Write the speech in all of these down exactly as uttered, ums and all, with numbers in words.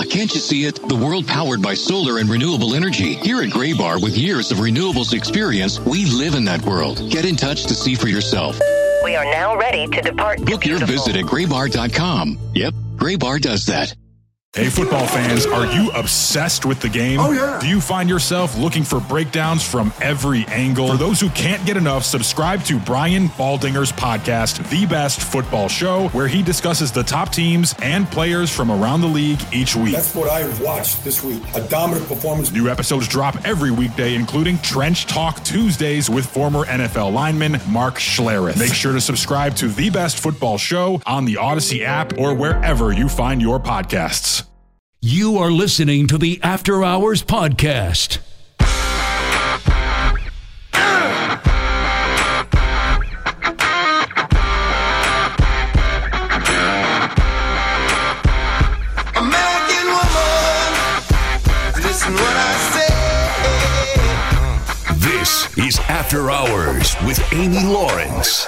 can't you see it? The world powered by solar and renewable energy. Here at Graybar, with years of renewables experience, we live in that world. Get in touch to see for yourself. We are now ready to depart. Book your visit at graybar dot com. Yep, Graybar does that. Hey, football fans, are you obsessed with the game? Oh, yeah. Do you find yourself looking for breakdowns from every angle? For those who can't get enough, subscribe to Brian Baldinger's podcast, The Best Football Show, where he discusses the top teams and players from around the league each week. That's what I watched this week. A dominant performance. New episodes drop every weekday, including Trench Talk Tuesdays with former N F L lineman Mark Schlereth. Make sure to subscribe to The Best Football Show on the Odyssey app or wherever you find your podcasts. You are listening to the After Hours Podcast. American woman, listen what I say. This is After Hours with Amy Lawrence.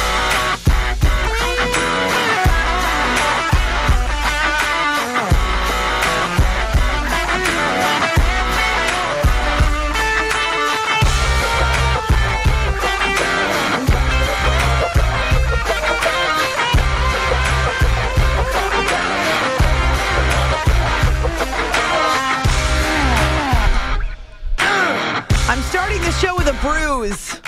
Bruise.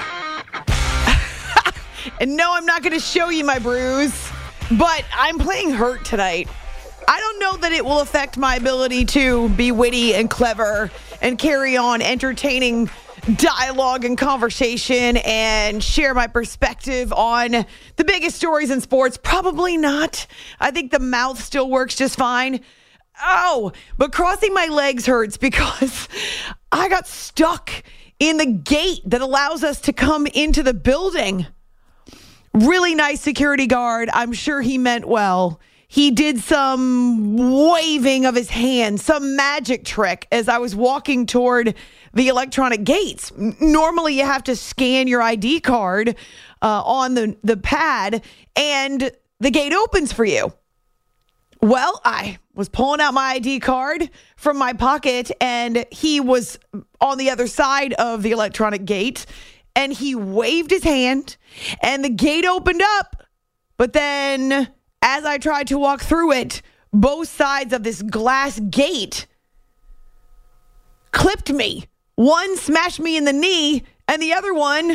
And no, I'm not going to show you my bruise, but I'm playing hurt tonight. I don't know that it will affect my ability to be witty and clever and carry on entertaining dialogue and conversation and share my perspective on the biggest stories in sports. Probably not. I think the mouth still works just fine. Oh, but crossing my legs hurts because I got stuck in the gate that allows us to come into the building. Really nice security guard. I'm sure he meant well. He did some waving of his hand, some magic trick as I was walking toward the electronic gates. Normally you have to scan your I D card uh, on the, the pad and the gate opens for you. Well, I was pulling out my I D card from my pocket and he was on the other side of the electronic gate and he waved his hand and the gate opened up. But then as I tried to walk through it, both sides of this glass gate clipped me. One smashed me in the knee and the other one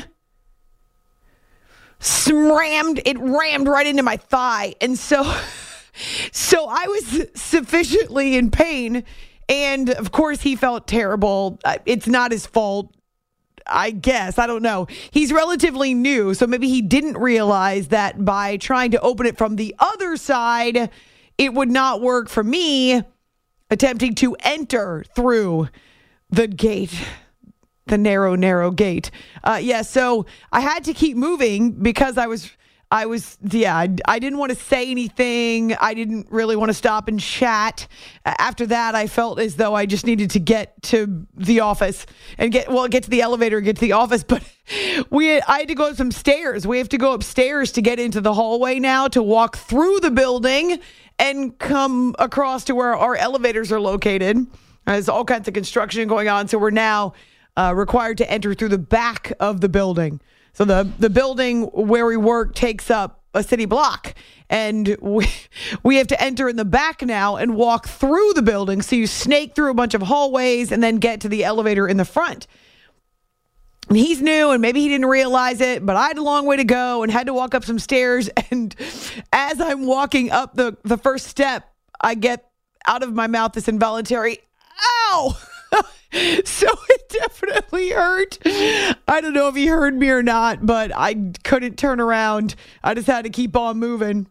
slammed, it rammed right into my thigh. And so... So I was sufficiently in pain, and of course he felt terrible. It's not his fault, I guess. I don't know. He's relatively new, so maybe he didn't realize that by trying to open it from the other side, it would not work for me attempting to enter through the gate. The narrow, narrow gate. Uh, yeah, so I had to keep moving because I was... I was, yeah, I, I didn't want to say anything. I didn't really want to stop and chat. After that, I felt as though I just needed to get to the office and get, well, get to the elevator and get to the office. But we, had, I had to go up some stairs. We have to go upstairs to get into the hallway now to walk through the building and come across to where our elevators are located. There's all kinds of construction going on. So we're now uh, required to enter through the back of the building. So the, the building where we work takes up a city block, and we we have to enter in the back now and walk through the building. So you snake through a bunch of hallways and then get to the elevator in the front. And he's new and maybe he didn't realize it, but I had a long way to go and had to walk up some stairs. And as I'm walking up the, the first step, I get out of my mouth this involuntary, ow! So it definitely hurt. I don't know if he heard me or not, but I couldn't turn around. I just had to keep on moving.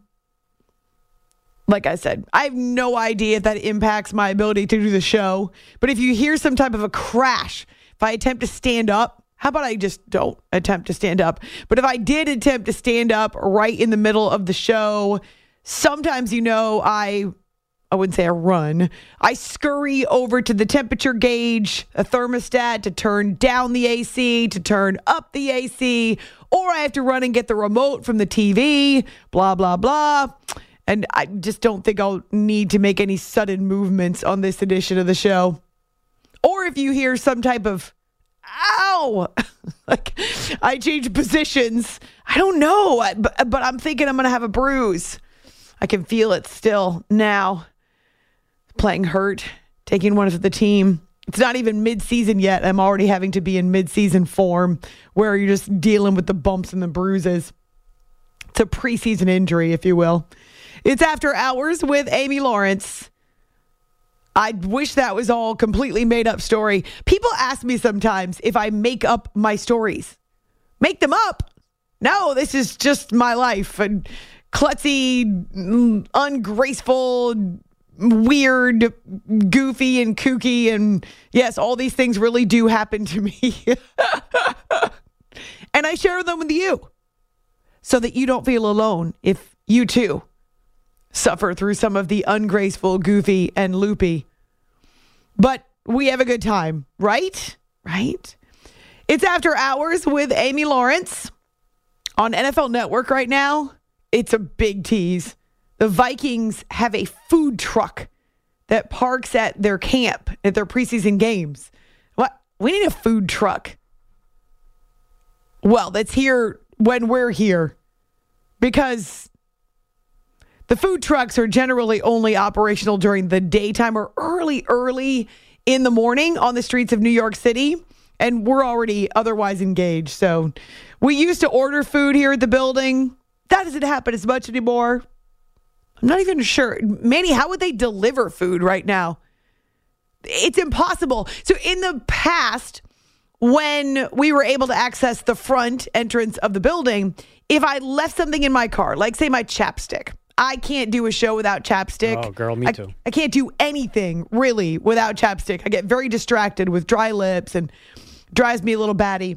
Like I said, I have no idea if that impacts my ability to do the show. But if you hear some type of a crash, if I attempt to stand up, how about I just don't attempt to stand up? But if I did attempt to stand up right in the middle of the show, sometimes, you know, I... I wouldn't say I run. I scurry over to the temperature gauge, a thermostat to turn down the A C, to turn up the A C, or I have to run and get the remote from the T V, blah, blah, blah. And I just don't think I'll need to make any sudden movements on this edition of the show. Or if you hear some type of, ow, like I change positions. I don't know, but, but I'm thinking I'm going to have a bruise. I can feel it still now. Playing hurt, taking one for the team. It's not even mid-season yet. I'm already having to be in mid-season form where you're just dealing with the bumps and the bruises. It's a preseason injury, if you will. It's After Hours with Amy Lawrence. I wish that was all completely made up story. People ask me sometimes if I make up my stories. Make them up? No, this is just my life. And klutzy, ungraceful, weird, goofy, and kooky. And yes, all these things really do happen to me. And I share them with you so that you don't feel alone if you too suffer through some of the ungraceful, goofy, and loopy. But we have a good time, right? Right? It's After Hours with Amy Lawrence on N F L Network right now. It's a big tease. The Vikings have a food truck that parks at their camp at their preseason games. What? We need a food truck. Well, that's here when we're here because the food trucks are generally only operational during the daytime or early, early in the morning on the streets of New York City. And we're already otherwise engaged. So we used to order food here at the building. That doesn't happen as much anymore. I'm not even sure. Manny, how would they deliver food right now? It's impossible. So in the past, when we were able to access the front entrance of the building, if I left something in my car, like say my chapstick, I can't do a show without chapstick. Oh, girl, me too. I, I can't do anything, really, without chapstick. I get very distracted with dry lips and drives me a little batty.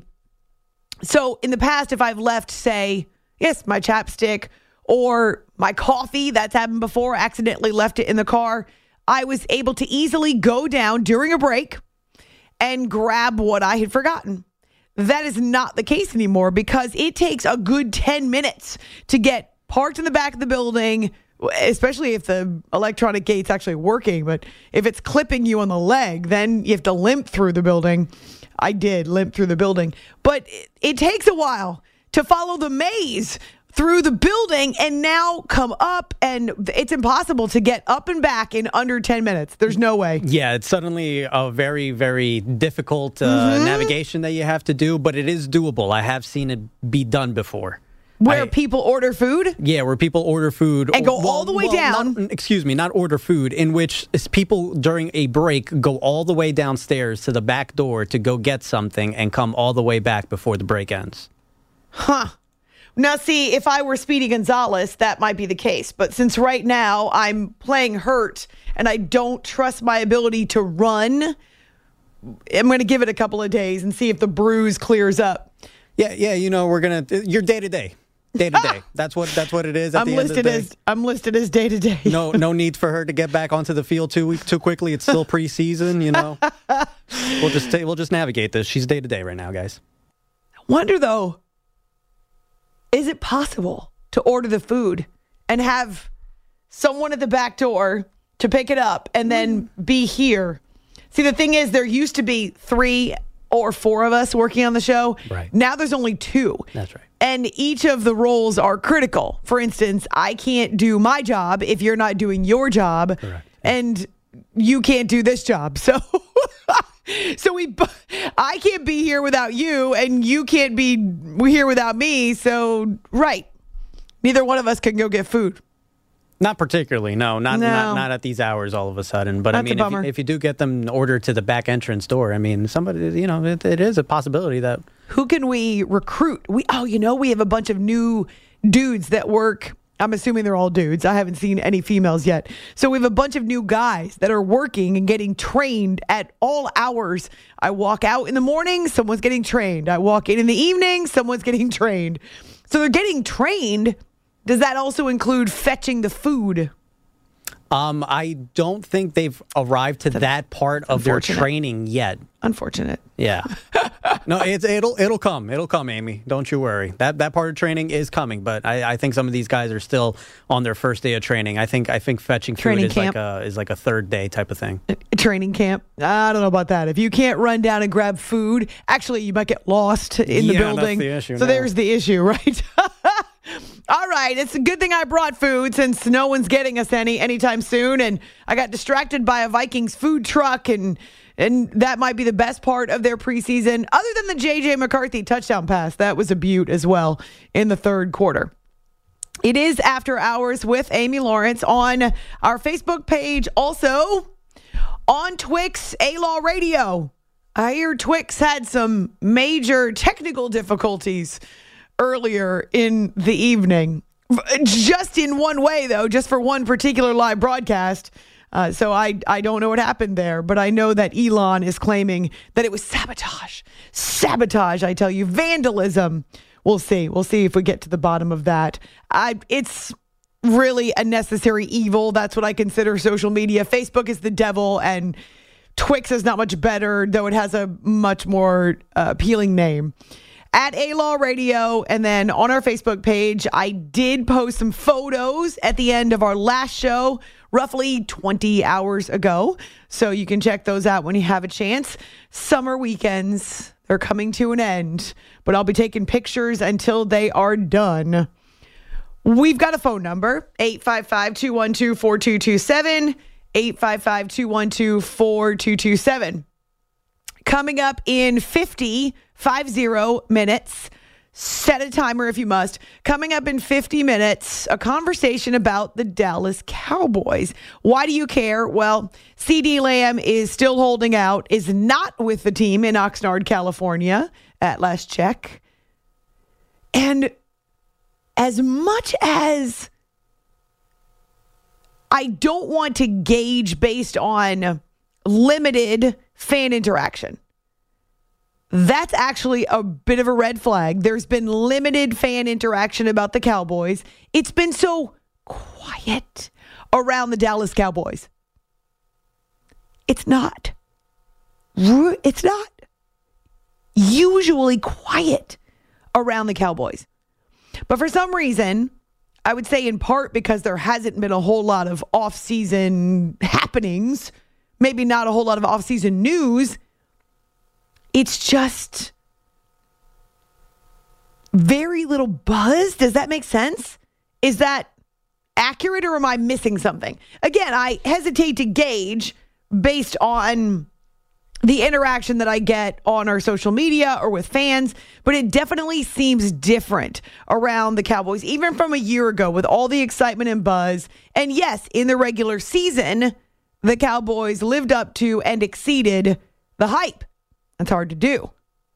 So in the past, if I've left, say, yes, my chapstick or my coffee, that's happened before, accidentally left it in the car, I was able to easily go down during a break and grab what I had forgotten. That is not the case anymore because it takes a good ten minutes to get parked in the back of the building, especially if the electronic gate's actually working. But if it's clipping you on the leg, then you have to limp through the building. I did limp through the building. But it, it takes a while to follow the maze through the building and now come up, and it's impossible to get up and back in under ten minutes. There's no way. Yeah, it's suddenly a very, very difficult uh, mm-hmm. navigation that you have to do, but it is doable. I have seen it be done before. Where I, people order food? Yeah, where people order food. And go well, all the way well, down. Not, excuse me, not order food, in which people during a break go all the way downstairs to the back door to go get something and come all the way back before the break ends. Huh. Now, see, if I were Speedy Gonzalez, that might be the case. But since right now I'm playing hurt and I don't trust my ability to run, I'm going to give it a couple of days and see if the bruise clears up. Yeah, yeah, you know, we're going to, you're day to day. Day to day. That's what that's what it is. At I'm the listed end of the as I'm listed as day to day. No, no need for her to get back onto the field too too quickly. It's still preseason, you know. We'll just we'll just navigate this. She's day to day right now, guys. I wonder though, is it possible to order the food and have someone at the back door to pick it up and then be here? See, the thing is, there used to be three or four of us working on the show. Right. Now there's only two. That's right. And each of the roles are critical. For instance, I can't do my job if you're not doing your job. Correct. And you can't do this job. So so we I can't be here without you and you can't be here without me. So right. Neither one of us can go get food. Not particularly, no. Not No. not, not at these hours all of a sudden. But I That's a mean, if bummer. you, if you do get them ordered to the back entrance door, I mean, somebody, you know, it, it is a possibility that... Who can we recruit? We oh, you know, we have a bunch of new dudes that work. I'm assuming they're all dudes. I haven't seen any females yet. So we have a bunch of new guys that are working and getting trained at all hours. I walk out in the morning, someone's getting trained. I walk in in the evening, someone's getting trained. So they're getting trained. Does that also include fetching the food? Um, I don't think they've arrived to that part of their training yet. Unfortunate. Yeah. No, it's, it'll it'll come. It'll come, Amy. Don't you worry. That that part of training is coming, but I, I think some of these guys are still on their first day of training. I think I think fetching food Training is camp. like a is like a third day type of thing. Training camp. I don't know about that. If you can't run down and grab food, actually you might get lost in the Yeah, that's building. the issue so now. there's the issue, right? All right, it's a good thing I brought food since no one's getting us any anytime soon, and I got distracted by a Vikings food truck, and and that might be the best part of their preseason, other than the J J McCarthy touchdown pass. That was a beaut as well in the third quarter. It is After Hours with Amy Lawrence on our Facebook page, also on Twix A-Law Radio. I hear Twix had some major technical difficulties earlier in the evening. Just in one way, though, just for one particular live broadcast. Uh, so I, I don't know what happened there, but I know that Elon is claiming that it was sabotage. Sabotage, I tell you. Vandalism. We'll see. We'll see if we get to the bottom of that. I, it's really a necessary evil. That's what I consider social media. Facebook is the devil, and Twix is not much better, though it has a much more uh, appealing name. At A-Law Radio, and then on our Facebook page, I did post some photos at the end of our last show, roughly twenty hours ago. So you can check those out when you have a chance. Summer weekends, they're coming to an end, but I'll be taking pictures until they are done. We've got a phone number, eight five five, two one two, four two two seven, eight five five, two one two, four two two seven. Coming up in fifty, fifty minutes, set a timer if you must. Coming up in fifty minutes, a conversation about the Dallas Cowboys. Why do you care? Well, CeeDee Lamb is still holding out, is not with the team in Oxnard, California, at last check. And as much as I don't want to gauge based on limited fan interaction, that's actually a bit of a red flag. There's been limited fan interaction about the Cowboys. It's been so quiet around the Dallas Cowboys. It's not. It's not usually quiet around the Cowboys. But for some reason, I would say in part because there hasn't been a whole lot of off-season happenings, maybe not a whole lot of off-season news, it's just very little buzz. Does that make sense? Is that accurate, or am I missing something? Again, I hesitate to gauge based on the interaction that I get on our social media or with fans, but it definitely seems different around the Cowboys, even from a year ago with all the excitement and buzz. And yes, in the regular season, the Cowboys lived up to and exceeded the hype. That's hard to do.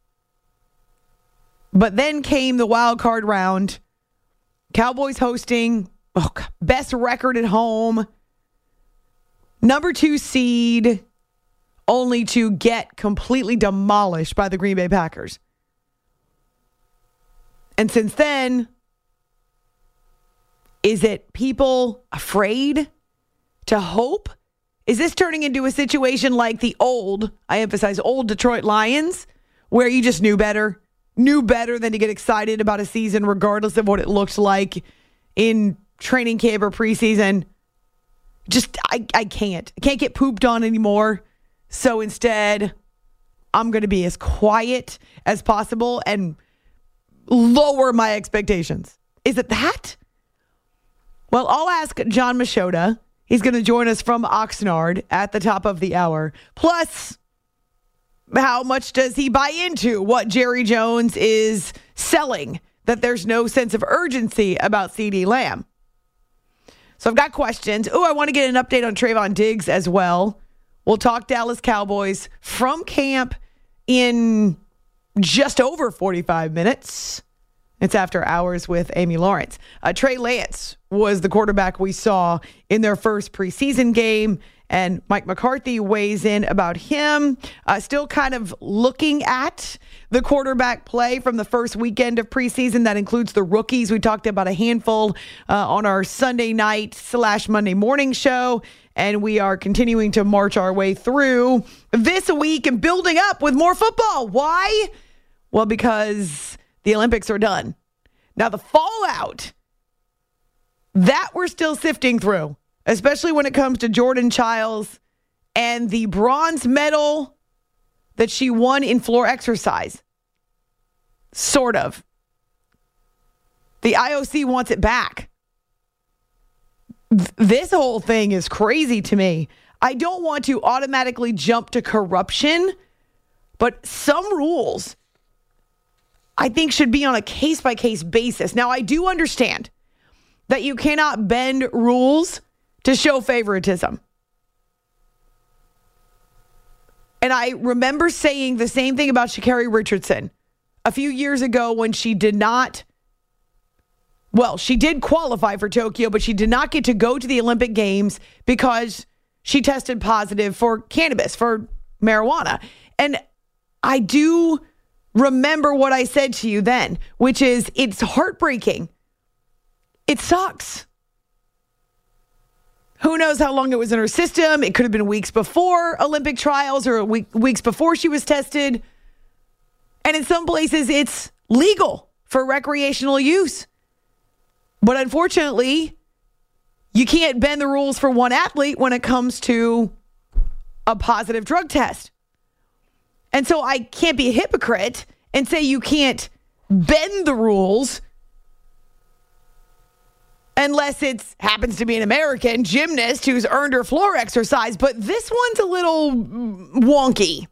But then came the wild card round. Cowboys hosting, oh, best record at home, number two seed, only to get completely demolished by the Green Bay Packers. And since then, is it people afraid to hope? Is this turning into a situation like the old, I emphasize old Detroit Lions, where you just knew better, knew better than to get excited about a season regardless of what it looked like in training camp or preseason? Just, I, I can't. I can't get pooped on anymore. So instead, I'm going to be as quiet as possible and lower my expectations. Is it that? Well, I'll ask John Machota. He's going to join us from Oxnard at the top of the hour. Plus, how much does he buy into what Jerry Jones is selling, that there's no sense of urgency about CeeDee Lamb? So I've got questions. Oh, I want to get an update on Trayvon Diggs as well. We'll talk Dallas Cowboys from camp in just over forty-five minutes. It's After Hours with Amy Lawrence. Uh, Trey Lance was the quarterback we saw in their first preseason game, And Mike McCarthy weighs in about him. Uh, still kind of looking at the quarterback play from the first weekend of preseason. That includes the rookies. We talked about a handful uh, on our Sunday night slash Monday morning show. And we are continuing to march our way through this week and building up with more football. Why? Well, because the Olympics are done. Now, the fallout that we're still sifting through, especially when it comes to Jordan Chiles and the bronze medal that she won in floor exercise. Sort of. The I O C wants it back. Th- this whole thing is crazy to me. I don't want to automatically jump to corruption, but some rules I think should be on a case-by-case basis. Now, I do understand that you cannot bend rules to show favoritism. And I remember saying the same thing about Sha'Carri Richardson a few years ago when she did not, well, she did qualify for Tokyo, but she did not get to go to the Olympic Games because she tested positive for cannabis, for marijuana. And I do remember what I said to you then, which is it's heartbreaking. It sucks. Who knows how long it was in her system? It could have been weeks before Olympic trials or week, weeks before she was tested. And in some places, it's legal for recreational use. But unfortunately, you can't bend the rules for one athlete when it comes to a positive drug test. And so I can't be a hypocrite and say you can't bend the rules unless it happens to be an American gymnast who's earned her floor exercise. But this one's a little wonky.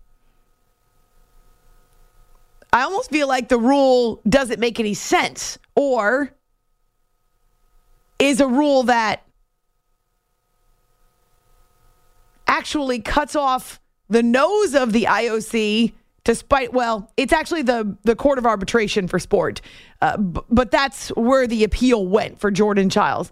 I almost feel like the rule doesn't make any sense, or is a rule that actually cuts off the nose of the I O C despite, well, it's actually the, the Court of Arbitration for Sport. Uh, b- but that's where the appeal went for Jordan Chiles.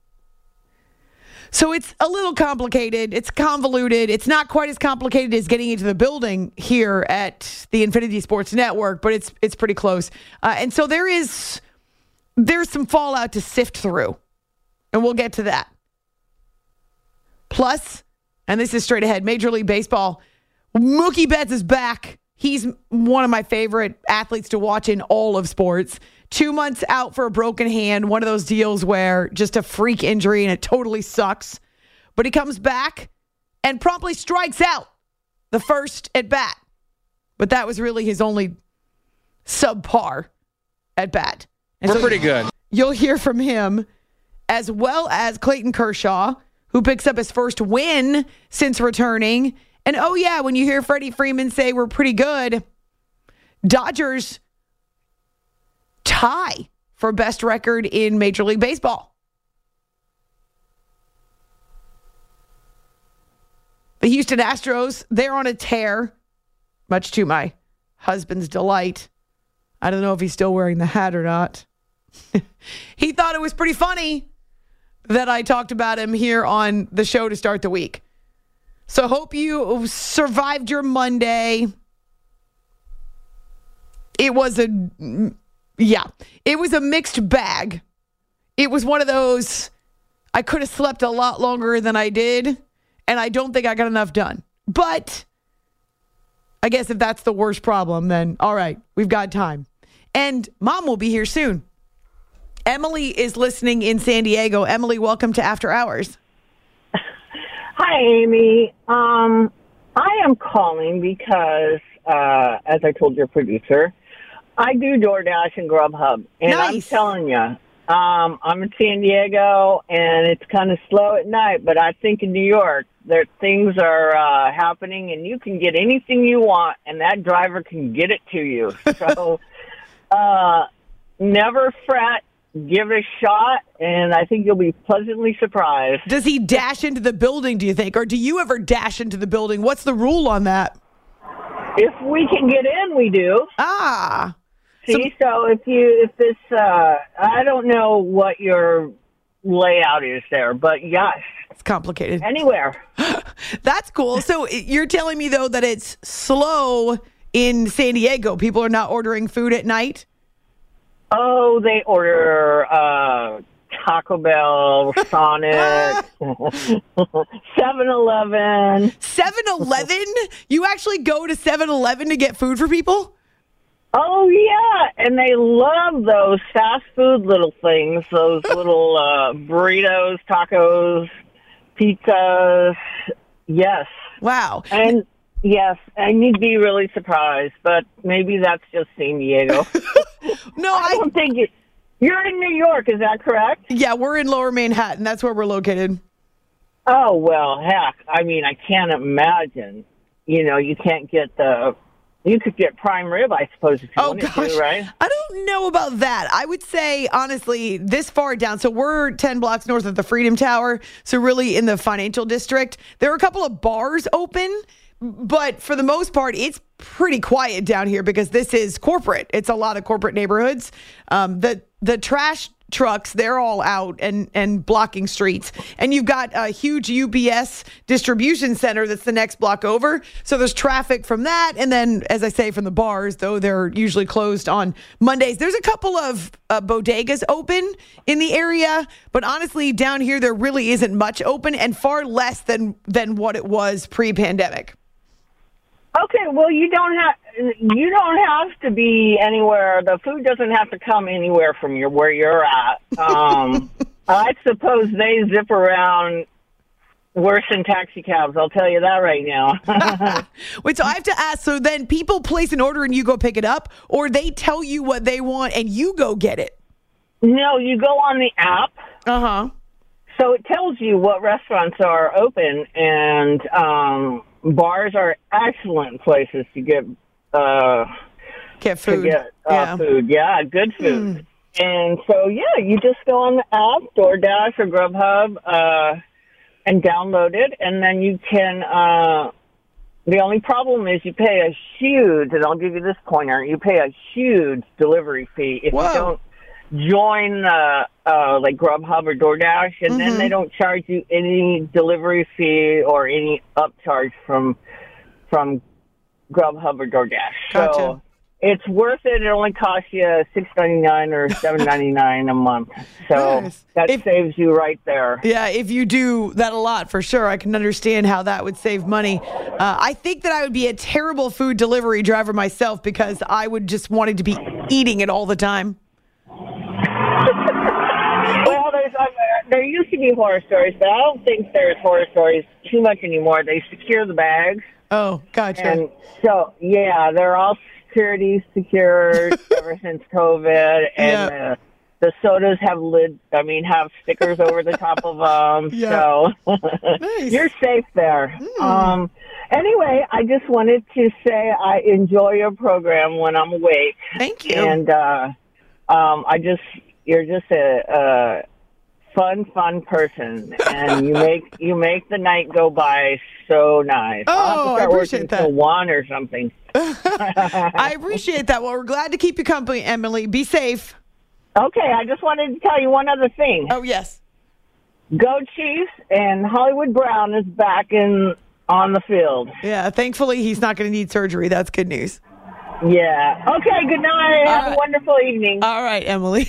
So it's a little complicated. It's convoluted. It's not quite as complicated as getting into the building here at the Infinity Sports Network, but it's it's pretty close. Uh, and so there is there's some fallout to sift through, and we'll get to that. Plus, and this is straight ahead, Major League Baseball, Mookie Betts is back. He's one of my favorite athletes to watch in all of sports. Two months out for a broken hand, one of those deals where just a freak injury and it totally sucks. But he comes back and promptly strikes out the first at bat. But that was really his only subpar at bat. And We're so pretty good. You'll hear from him, as well as Clayton Kershaw, who picks up his first win since returning. And oh yeah, when you hear Freddie Freeman say we're pretty good, Dodgers tie for best record in Major League Baseball. The Houston Astros, they're on a tear, much to my husband's delight. I don't know if he's still wearing the hat or not. He thought it was pretty funny that I talked about him here on the show to start the week. So hope you survived your Monday. It was a, yeah, it was a mixed bag. It was one of those, I could have slept a lot longer than I did, and I don't think I got enough done. But I guess if that's the worst problem, then all right, we've got time. And Mom will be here soon. Emily is listening in San Diego. Emily, welcome to After Hours. Hi, Amy. Um, I am calling because, uh, as I told your producer, I do DoorDash and Grubhub. And Nice. I'm telling you, um, I'm in San Diego, and it's kind of slow at night, but I think in New York, there things are uh, happening, and you can get anything you want, and that driver can get it to you. So uh, never fret. Give it a shot, and I think you'll be pleasantly surprised. Does he dash into the building, do you think? Or do you ever dash into the building? What's the rule on that? If we can get in, we do. Ah. See, so, so if you, if this, uh, I don't know what your layout is there, but yes, It's complicated. Anywhere. That's cool. So you're telling me, though, that it's slow in San Diego. People are not ordering food at night? Oh, they order uh, Taco Bell, Sonic, seven eleven. seven eleven? You actually go to seven eleven to get food for people? Oh, yeah. And they love those fast food little things, those little uh, burritos, tacos, pizzas. Yes. Wow. And yes, and you'd be really surprised, but maybe that's just San Diego. No, I I don't think it. You're in New York, is that correct? Yeah, we're in Lower Manhattan. That's where we're located. Oh, well, heck. I mean, I can't imagine. You know, you can't get the. You could get prime rib, I suppose, if you Oh, wanted gosh. to, right? I don't know about that. I would say, honestly, this far down. So we're ten blocks north of the Freedom Tower. So really in the financial district. There are a couple of bars open. But for the most part, it's pretty quiet down here because this is corporate. It's a lot of corporate neighborhoods. Um, the the trash trucks, they're all out and, and blocking streets. And you've got a huge U P S distribution center that's the next block over. So there's traffic from that. And then, as I say, from the bars, though they're usually closed on Mondays. There's a couple of uh, bodegas open in the area. But honestly, down here, there really isn't much open and far less than, than what it was pre-pandemic. Okay, well, you don't have you don't have to be anywhere. The food doesn't have to come anywhere from your where you're at. Um, I suppose they zip around worse than taxi cabs. I'll tell you that right now. Wait, so I have to ask. So then, people place an order and you go pick it up, or they tell you what they want and you go get it? No, you go on the app. Uh huh. So it tells you what restaurants are open, and um, bars are excellent places to get uh, get food. To get uh, yeah. food, yeah, good food. Mm. And so, yeah, you just go on the app, DoorDash or Grubhub, uh, and download it, and then you can. Uh, the only problem is you pay a huge, and I'll give you this pointer: you pay a huge delivery fee if Whoa. you don't join uh, uh, like Grubhub or DoorDash, and mm-hmm. then they don't charge you any delivery fee or any upcharge from from Grubhub or DoorDash. Gotcha. So it's worth it. It only costs you six ninety-nine or seven ninety-nine a month. So nice. that if, saves you right there. Yeah, if you do that a lot, for sure, I can understand how that would save money. Uh, I think that I would be a terrible food delivery driver myself because I would just want to be eating it all the time. Well, there's, uh, there used to be horror stories, but I don't think there's horror stories too much anymore. They secure the bags. Oh, gotcha. And so, yeah, they're all security secured ever since COVID. And yeah. uh, the sodas have lids, I mean, have stickers over the top of them. Yeah. So Nice. You're safe there. Mm. Um, anyway, I just wanted to say I enjoy your program when I'm awake. Thank you. And uh, um, I just... You're just a, a fun, fun person, and you make you make the night go by so nice. Oh, I'll have to start I appreciate working that. till one or something. I appreciate that. Well, we're glad to keep you company, Emily. Be safe. Okay, I just wanted to tell you one other thing. Oh, yes. Go Chiefs, and Hollywood Brown is back in on the field. Yeah, thankfully he's not going to need surgery. That's good news. Yeah. Okay, good night. All Have right. a wonderful evening. All right, Emily.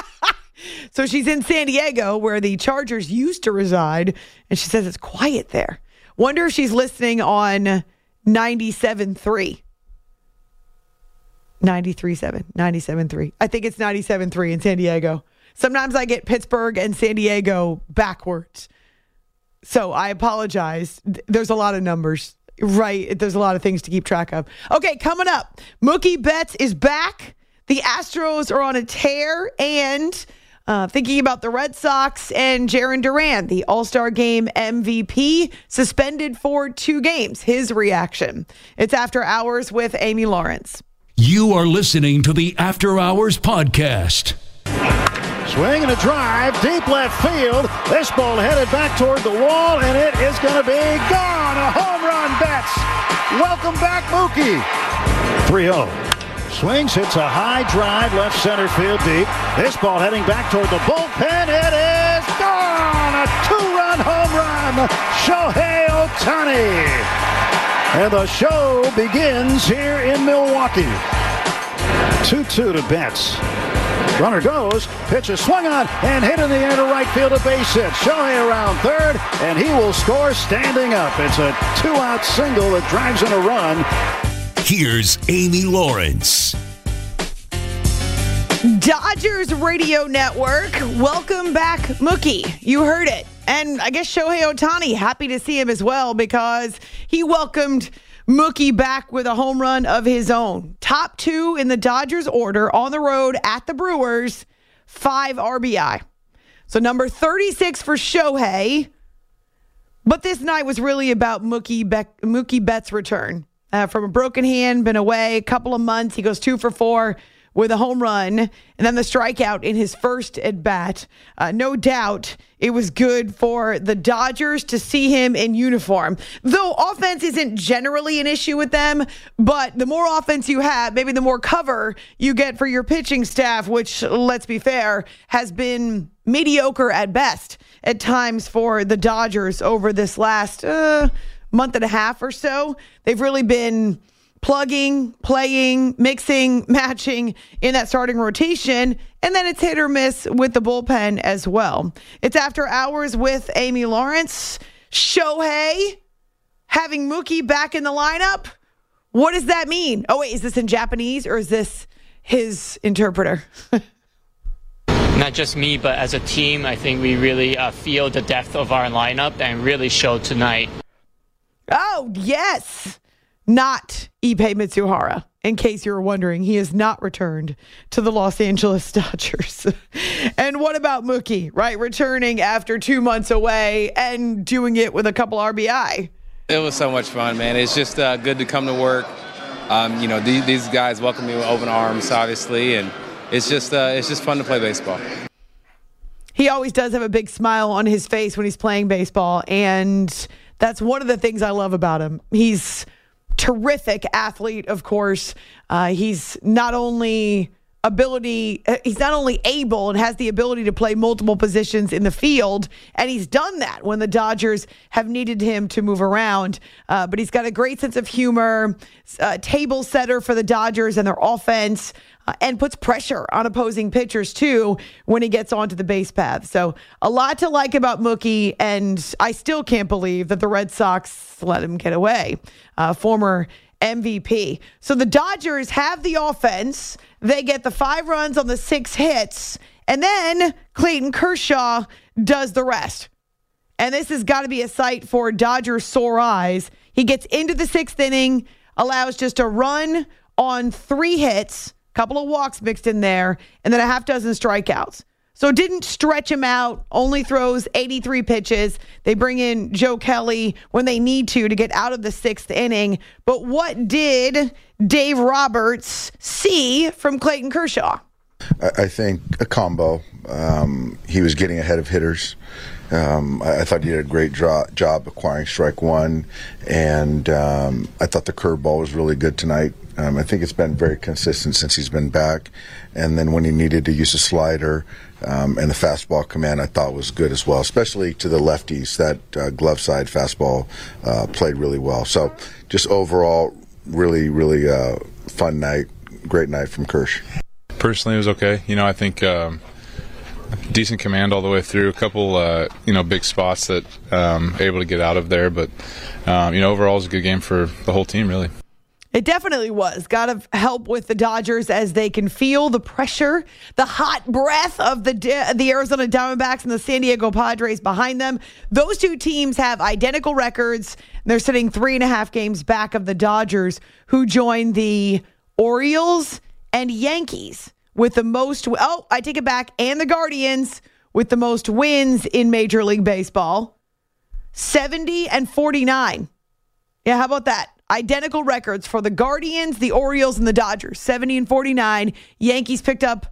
So she's in San Diego where the Chargers used to reside, and she says it's quiet there. Wonder if she's listening on ninety-seven point three. ninety-three point seven. ninety-seven point three. I think it's ninety-seven point three in San Diego. Sometimes I get Pittsburgh and San Diego backwards. So I apologize. There's a lot of numbers. Right. There's a lot of things to keep track of. Okay, coming up, Mookie Betts is back. The Astros are on a tear, and uh, thinking about the Red Sox and Jarren Duran, the All-Star Game M V P, suspended for two games. His reaction. It's After Hours with Amy Lawrence. You are listening to the After Hours podcast. Swing and a drive, deep left field. This ball headed back toward the wall, and it is going to be gone. A home run, Betts. Welcome back, Mookie. three oh. Swings, hits a high drive, left center field deep. This ball heading back toward the bullpen. It is gone. A two-run two-run home run, Shohei Ohtani. And the show begins here in Milwaukee. two two to Betts. Runner goes, pitch is swung on, and hit in the air to right field, a base hit. Shohei around third, and he will score standing up. It's a two-out single that drives in a run. Here's Amy Lawrence. Dodgers Radio Network, welcome back, Mookie. You heard it. And I guess Shohei Ohtani, happy to see him as well because he welcomed Mookie back with a home run of his own. Top two in the Dodgers order on the road at the Brewers, five R B I. So number thirty-six for Shohei. But this night was really about Mookie, Be- Mookie Betts' return. Uh, from a broken hand, been away a couple of months. He goes two for four with a home run and then the strikeout in his first at bat. Uh, no doubt it was good for the Dodgers to see him in uniform. Though offense isn't generally an issue with them, but the more offense you have, maybe the more cover you get for your pitching staff, which, let's be fair, has been mediocre at best at times for the Dodgers over this last uh, month and a half or so. They've really been plugging, playing, mixing, matching in that starting rotation, and then it's hit or miss with the bullpen as well. It's After Hours with Amy Lawrence. Shohei having Mookie back in the lineup. What does that mean? Oh, wait, is this in Japanese or is this his interpreter? Not just me, but as a team, I think we really uh, feel the depth of our lineup and really showed tonight. Oh, yes. Not Ippei Mitsuhara. In case you were wondering, he has not returned to the Los Angeles Dodgers. And what about Mookie, right? Returning after two months away and doing it with a couple R B I. It was so much fun, man. It's just uh, good to come to work. Um, you know, these, these guys welcome me with open arms, obviously, and it's just uh, it's just fun to play baseball. He always does have a big smile on his face when he's playing baseball, and that's one of the things I love about him. He's terrific athlete, of course. Uh, he's not only ability, he's not only able and has the ability to play multiple positions in the field, and he's done that when the Dodgers have needed him to move around. Uh, but he's got a great sense of humor, uh, table setter for the Dodgers and their offense, uh, and puts pressure on opposing pitchers too when he gets onto the base path. So a lot to like about Mookie, and I still can't believe that the Red Sox let him get away. Uh, former M V P. So the Dodgers have the offense. They get the five runs on the six hits, and then Clayton Kershaw does the rest. And this has got to be a sight for Dodgers' sore eyes. He gets into the sixth inning, allows just a run on three hits, a couple of walks mixed in there, and then a half dozen strikeouts. So didn't stretch him out, only throws eighty-three pitches. They bring in Joe Kelly when they need to to get out of the sixth inning. But what did Dave Roberts see from Clayton Kershaw? I think a combo. Um, he was getting ahead of hitters. Um, I, I thought he did a great dro- job acquiring strike one, and um, I thought the curveball was really good tonight. Um, I think it's been very consistent since he's been back, and then when he needed to use a slider um, and the fastball command, I thought was good as well, especially to the lefties. That uh, glove side fastball uh, played really well. So just overall, really, really uh, fun night, great night from Kersh. Personally, it was okay. You know, I think um, decent command all the way through. A couple, uh, you know, big spots that um, able to get out of there. But, um, you know, overall, it was a good game for the whole team, really. It definitely was. Got to help with the Dodgers as they can feel the pressure, the hot breath of the the Arizona Diamondbacks and the San Diego Padres behind them. Those two teams have identical records. They're sitting three and a half games back of the Dodgers, who joined the Orioles and Yankees with the most. Oh, I take it back. And the Guardians with the most wins in Major League Baseball. seventy and forty-nine. Yeah, how about that? Identical records for the Guardians, the Orioles, and the Dodgers. seventy and forty-nine. Yankees picked up,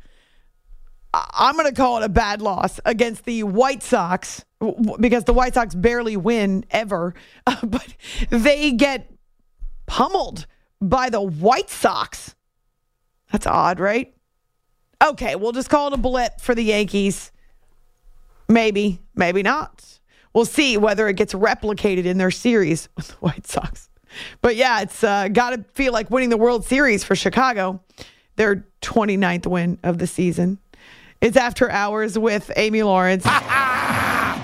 I'm going to call it a bad loss against the White Sox, because the White Sox barely win ever. But they get pummeled by the White Sox. That's odd, right? Okay, we'll just call it a blip for the Yankees. Maybe, maybe not. we'll see whether it gets replicated in their series with the White Sox. But yeah, it's uh, got to feel like winning the World Series for Chicago. Their twenty-ninth win of the season. It's After Hours with Amy Lawrence. Oh,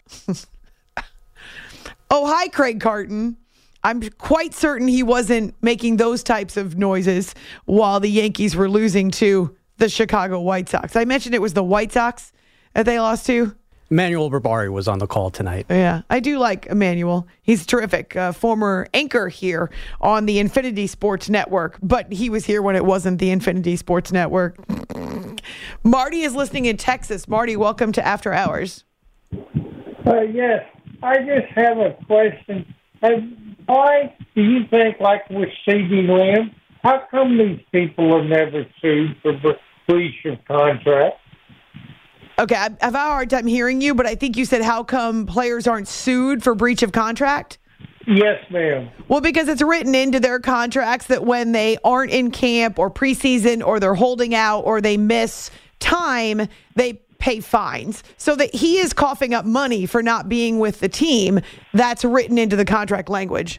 hi, Craig Carton. I'm quite certain he wasn't making those types of noises while the Yankees were losing to the Chicago White Sox. I mentioned it was the White Sox that they lost to. Emmanuel Barbari was on the call tonight. Yeah, I do like Emmanuel. He's terrific. Uh, former anchor here on the Infinity Sports Network, but he was here when it wasn't the Infinity Sports Network. Marty is listening in Texas. Marty, welcome to After Hours. Uh, yes, I just have a question. Uh, why do you think, like with CeeDee Lamb, how come these people are never sued for breach of contract? Okay, I- I've had a hard time hearing you, but I think you said how come players aren't sued for breach of contract? Yes, ma'am. Well, because it's written into their contracts that when they aren't in camp or preseason or they're holding out or they miss time, they pay fines. So that he is coughing up money for not being with the team. That's written into the contract language.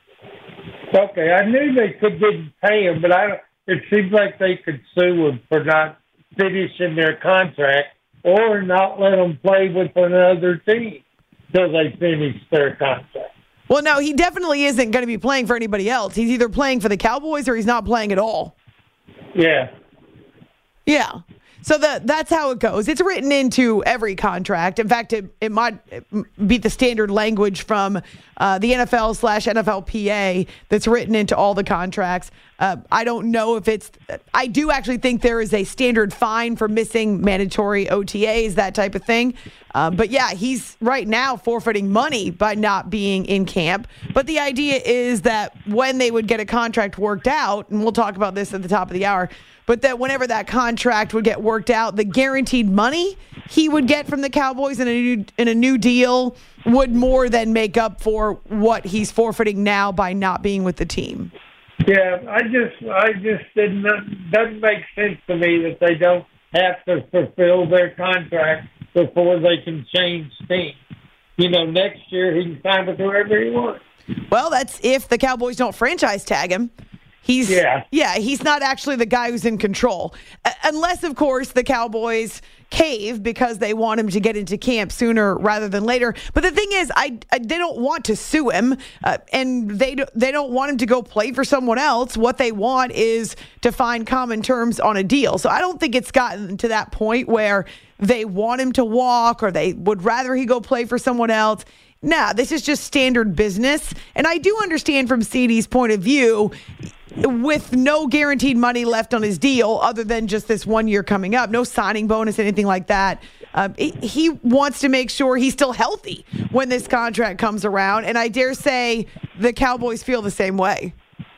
Okay, I knew they could didn't pay him, but I don't, it seems like they could sue him for not finishing their contract or not let them play with another team until they finish their contract. Well, no, he definitely isn't going to be playing for anybody else. He's either playing for the Cowboys or he's not playing at all. Yeah. Yeah. So the, that's how it goes. It's written into every contract. In fact, it, it might be the standard language from uh, the N F L slash N F L P A that's written into all the contracts. Uh, I don't know if it's – I do actually think there is a standard fine for missing mandatory O T As, that type of thing. Uh, but, yeah, he's right now forfeiting money by not being in camp. But the idea is that when they would get a contract worked out, and we'll talk about this at the top of the hour, but that whenever that contract would get worked out, the guaranteed money he would get from the Cowboys in a new, in a new deal would more than make up for what he's forfeiting now by not being with the team. Yeah, I just, I just didn't. Doesn't make sense to me that they don't have to fulfill their contract before they can change teams. You know, next year he can sign with whoever he wants. Well, that's if the Cowboys don't franchise tag him. He's yeah. yeah, he's not actually the guy who's in control. Uh, unless, of course, the Cowboys cave because they want him to get into camp sooner rather than later. But the thing is, I, I they don't want to sue him, uh, and they, they don't want him to go play for someone else. What they want is to find common terms on a deal. So I don't think it's gotten to that point where they want him to walk or they would rather he go play for someone else. Nah, this is just standard business. And I do understand from CeeDee's point of view, with no guaranteed money left on his deal other than just this one year coming up, no signing bonus, anything like that. Uh, he wants to make sure he's still healthy when this contract comes around. And I dare say the Cowboys feel the same way.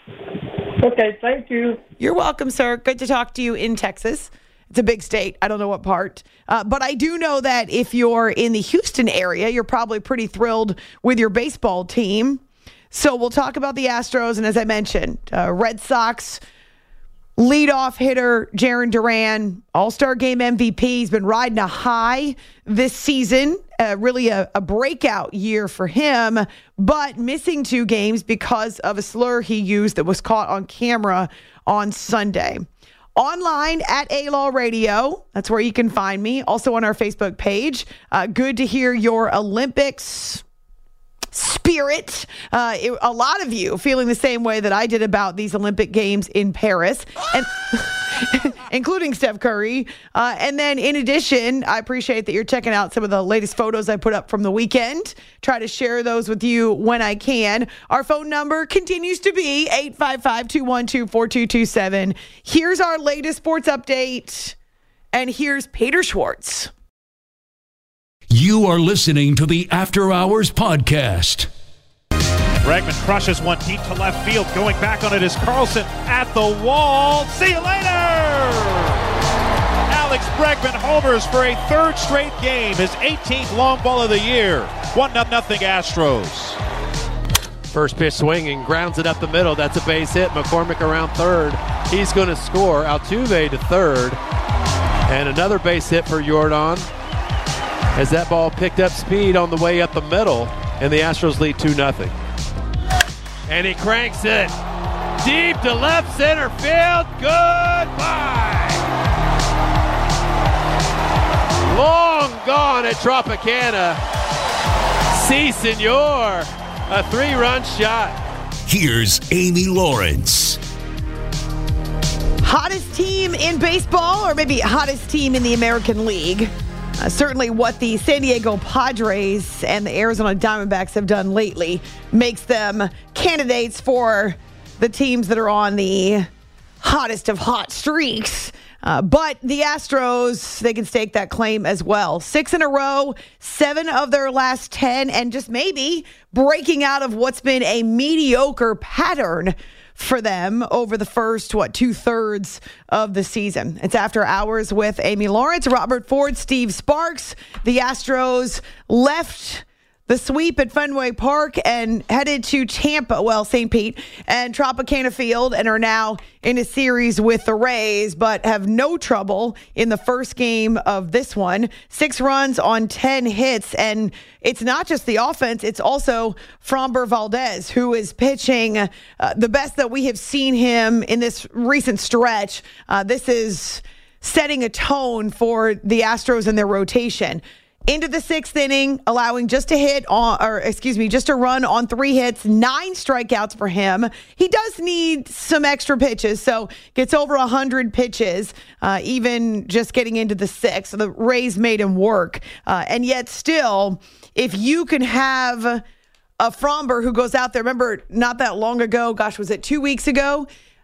Okay, thank you. You're welcome, sir. Good to talk to you in Texas. It's a big state. I don't know what part. Uh, but I do know that if you're in the Houston area, you're probably pretty thrilled with your baseball team. So we'll talk about the Astros. And as I mentioned, uh, Red Sox leadoff hitter Jarren Duran, All-Star Game M V P. He's been riding a high this season. Uh, really a, a breakout year for him, but missing two games because of a slur he used that was caught on camera on Sunday. Online at A-Law Radio. That's where you can find me. Also on our Facebook page. Uh, good to hear your Olympics spirit. Uh, it, a lot of you feeling the same way that I did about these Olympic Games in Paris, and including Steph Curry. Uh, and then in addition, I appreciate that you're checking out some of the latest photos I put up from the weekend. Try to share those with you when I can. Our phone number continues to be eight five five, two one two, four two two seven. Here's our latest sports update. And here's Peter Schwartz. You are listening to the After Hours Podcast. Bregman crushes one deep to left field. Going back on it is Carlson at the wall. See you later! Alex Bregman homers for a third straight game. His eighteenth long ball of the year. one nothing Astros. First pitch swinging, grounds it up the middle. That's a base hit. McCormick around third. He's going to score. Altuve to third. And another base hit for Jordan. as that ball picked up speed on the way up the middle, and the Astros lead two nothing. And he cranks it deep to left center field. Goodbye. Long gone at Tropicana. Si, senor. A three-run shot. Here's Amy Lawrence. Hottest team in baseball, or maybe hottest team in the American League. Uh, certainly what the San Diego Padres and the Arizona Diamondbacks have done lately makes them candidates for the teams that are on the hottest of hot streaks. Uh, but the Astros, they can stake that claim as well. Six in a row, seven of their last ten, and just maybe breaking out of what's been a mediocre pattern for them over the first, what, two-thirds of the season. It's After Hours with Amy Lawrence, Robert Ford, Steve Sparks. The Astros left the sweep at Fenway Park and headed to Tampa, well, Saint Pete, and Tropicana Field, and are now in a series with the Rays, but have no trouble in the first game of this one. Six runs on ten hits, and it's not just the offense, it's also Framber Valdez, who is pitching uh, the best that we have seen him in this recent stretch. Uh, this is setting a tone for the Astros and their rotation. Into the sixth inning, allowing just a hit on, or excuse me, just a run on three hits, nine strikeouts for him. He does need some extra pitches, so gets over one hundred pitches, uh, even just getting into the sixth. So the Rays made him work. Uh, and yet still, if you can have a Framber who goes out there, remember not that long ago, gosh, was it two weeks ago?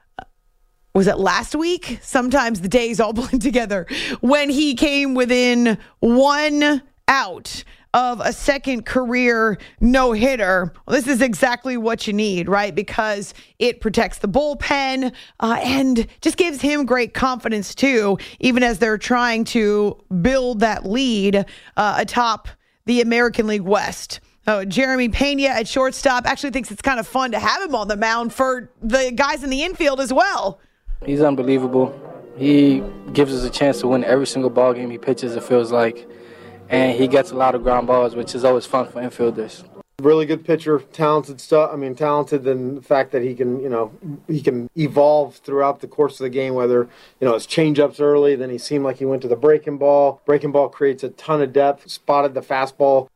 Was it last week? Sometimes the days all blend together. When he came within one out of a second career no-hitter. Well, this is exactly what you need, right? Because it protects the bullpen uh, and just gives him great confidence, too, even as they're trying to build that lead uh, atop the American League West. Oh, Jeremy Pena at shortstop actually thinks it's kind of fun to have him on the mound for the guys in the infield as well. He's unbelievable. He gives us a chance to win every single ball game he pitches, it feels like. And he gets a lot of ground balls, which is always fun for infielders. Really good pitcher, talented stuff. I mean, talented in the fact that he can, you know, he can evolve throughout the course of the game, whether, you know, his changeups early, then he seemed like he went to the breaking ball. Breaking ball creates a ton of depth, spotted the fastball.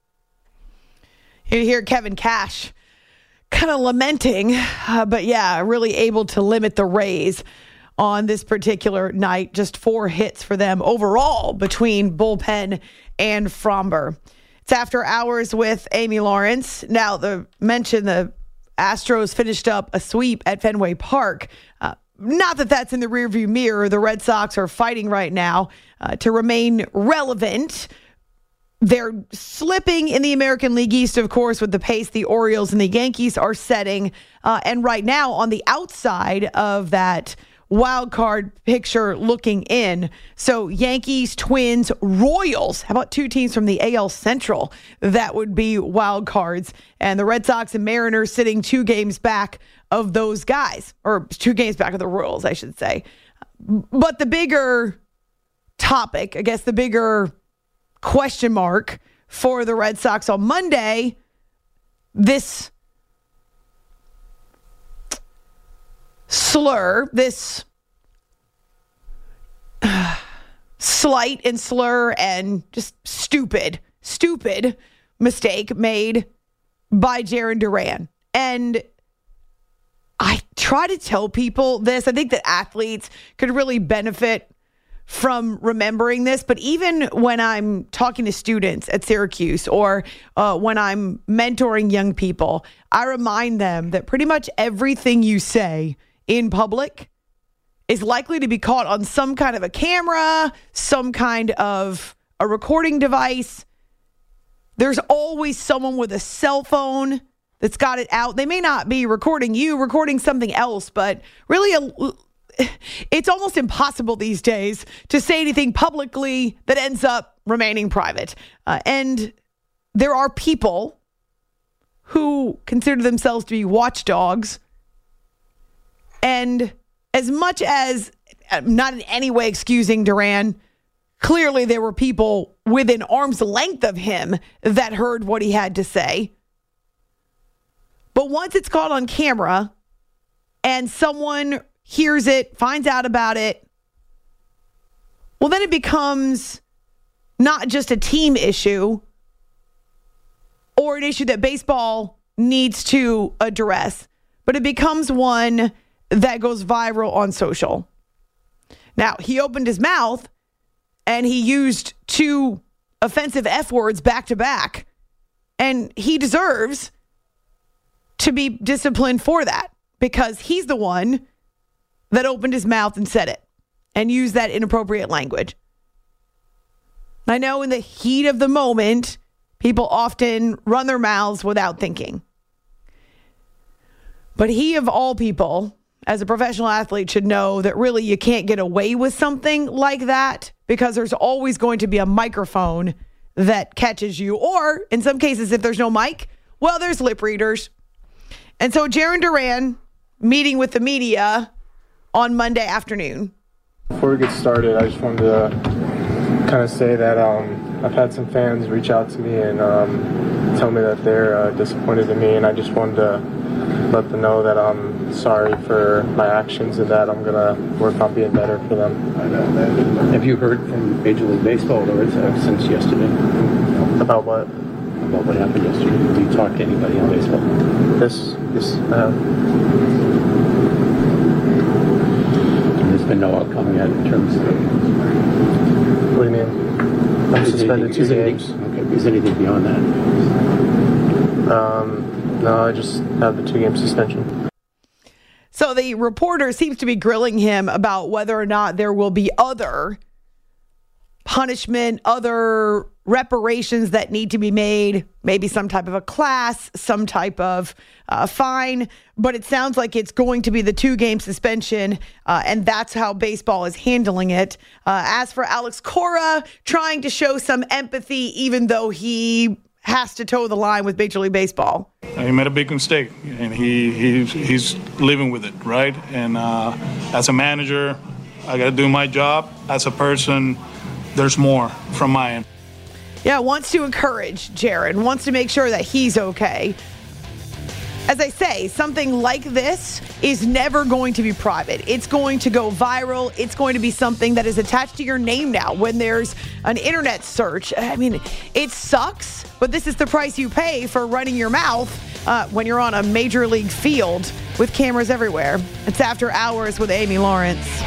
You hear Kevin Cash kind of lamenting, uh, but yeah, really able to limit the Rays on this particular night. Just four hits for them overall between bullpen and Framber. It's After Hours with Amy Lawrence. Now, the mention the Astros finished up a sweep at Fenway Park. Uh, not that that's in the rearview mirror. The Red Sox are fighting right now uh, to remain relevant. They're slipping in the American League East, of course, with the pace the Orioles and the Yankees are setting. Uh, and right now, on the outside of that wild card picture looking in. So Yankees, Twins, Royals. How about two teams from the A L Central? That would be wild cards. And the Red Sox and Mariners sitting two games back of those guys. Or two games back of the Royals, I should say. But the bigger topic, I guess the bigger question mark for the Red Sox on Monday, this slur, this uh, slight and slur and just stupid, stupid mistake made by Jarren Duran. And I try to tell people this. I think that athletes could really benefit from remembering this, but even when I'm talking to students at Syracuse or uh, when I'm mentoring young people, I remind them that pretty much everything you say in public is likely to be caught on some kind of a camera, some kind of a recording device. There's always someone with a cell phone that's got it out. They may not be recording you, recording something else, but really a it's almost impossible these days to say anything publicly that ends up remaining private. Uh, and there are people who consider themselves to be watchdogs. And as much as, not in any way excusing Duran, clearly there were people within arm's length of him that heard what he had to say. But once it's caught on camera and someone hears it, finds out about it, well, then it becomes not just a team issue or an issue that baseball needs to address, but it becomes one that goes viral on social. Now, he opened his mouth and he used two offensive F words back to back, and he deserves to be disciplined for that because he's the one that opened his mouth and said it and used that inappropriate language. I know in the heat of the moment, people often run their mouths without thinking. But he, of all people, as a professional athlete, should know that really you can't get away with something like that because there's always going to be a microphone that catches you. Or in some cases, if there's no mic, well, there's lip readers. And so Jarren Duran meeting with the media on Monday afternoon. Before we get started, I just wanted to kind of say that um, I've had some fans reach out to me and um, tell me that they're uh, disappointed in me, and I just wanted to let them know that I'm sorry for my actions and that I'm going to work on being better for them. Have you heard from Major League Baseball or uh, since yesterday? About what? About what happened yesterday. Did you talk to anybody in baseball? Yes, yes, I have. And there's been no outcome yet in terms of... What do you mean? I'm suspended two games. Okay, is anything beyond that? Um, no, I just have the two-game suspension. So the reporter seems to be grilling him about whether or not there will be other punishment, other reparations that need to be made, maybe some type of a class, some type of uh, fine. But it sounds like it's going to be the two-game suspension, uh, and that's how baseball is handling it. Uh, as for Alex Cora, trying to show some empathy, even though he has to toe the line with Major League Baseball. He made a big mistake, and he, he he's living with it, right? And uh, as a manager, I got to do my job. As a person, there's more from my end. Yeah, wants to encourage Jarren, wants to make sure that he's okay. As I say, something like this is never going to be private. It's going to go viral. It's going to be something that is attached to your name now when there's an internet search. I mean, it sucks, but this is the price you pay for running your mouth uh, when you're on a major league field with cameras everywhere. It's After Hours with Amy Lawrence.